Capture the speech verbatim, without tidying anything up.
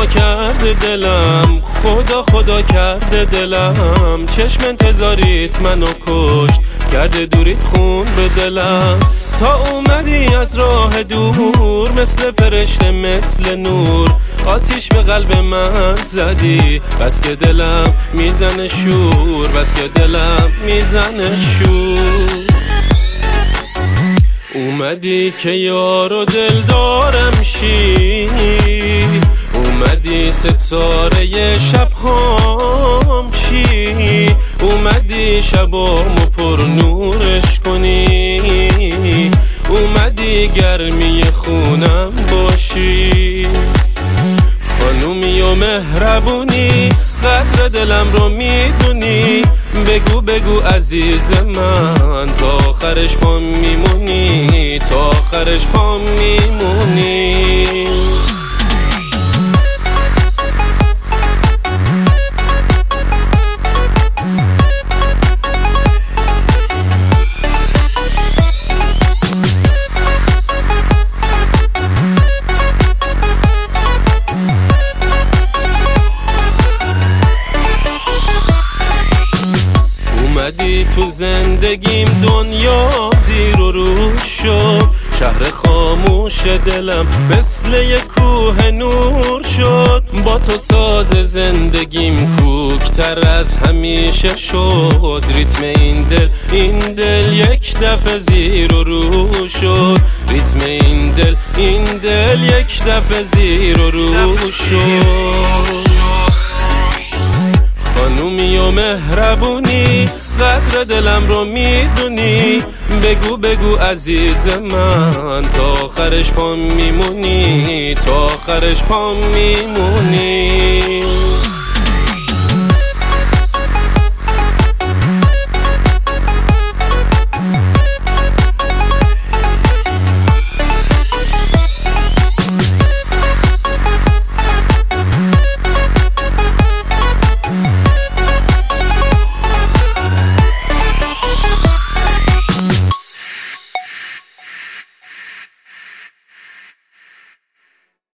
کرده دلم، خدا خدا کرده دلم. چشم انتظاریت منو کشت، کرده دوریت خون به دلم. تا اومدی از راه دور، مثل فرشته مثل نور، آتیش به قلب من زدی. بس که دلم میزنه شور، بس که دلم میزنه شور. اومدی که یار و دلدارم شی، اومدی ستاره شبهام شی، اومدی شبامو پر نورش کنی، اومدی گرمی خونم باشی. خانومی و مهربونی، قدر دلم رو میدونی. بگو بگو عزیز من، تا آخرش پام میمونی، تا آخرش پام میمونی. اومدی تو زندگیم، دنیا زیر و روش شد. شهر خاموش دلم مثل یک کوه نور شد. با تو ساز زندگیم کوکتر از همیشه شد. ریتم این دل این دل یک دفعه زیر و رو شد. ریتم این دل این دل یک دفعه زیر و رو شد. خانومی و مهربونی، قدر دلم رو میدونی. بگو بگو عزیز من، تا آخرش پام میمونی، تا آخرش پام میمونی.